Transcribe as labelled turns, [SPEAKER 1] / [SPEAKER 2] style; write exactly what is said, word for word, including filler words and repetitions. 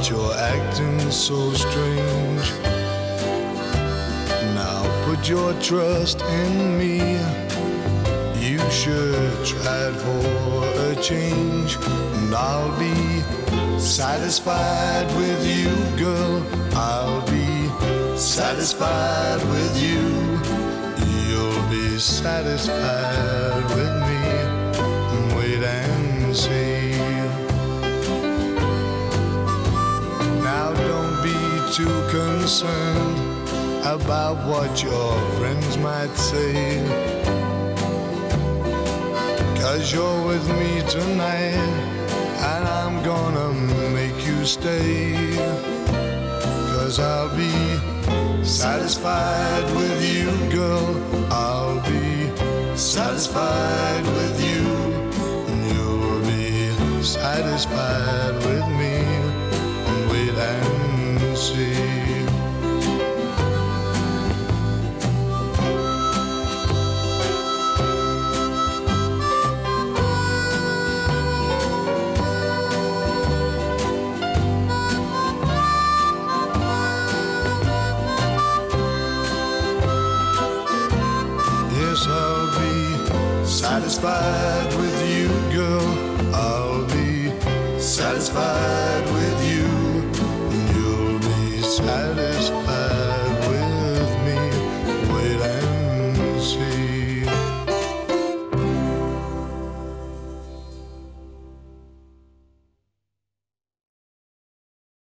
[SPEAKER 1] but you're acting so strange. Now put your trust in me. You should try it for a change, and I'll be satisfied with you, girl. I'll be satisfied with you. You'll be satisfied with me. Wait and see. Now don't be too concerned about what your friends might say, 'cause you're with me tonight, and I'm gonna make you stay. 'Cause I'll be satisfied with you, girl. I'll be satisfied with you. You'll be satisfied with me. Wait and see. Yes, I'll be satisfied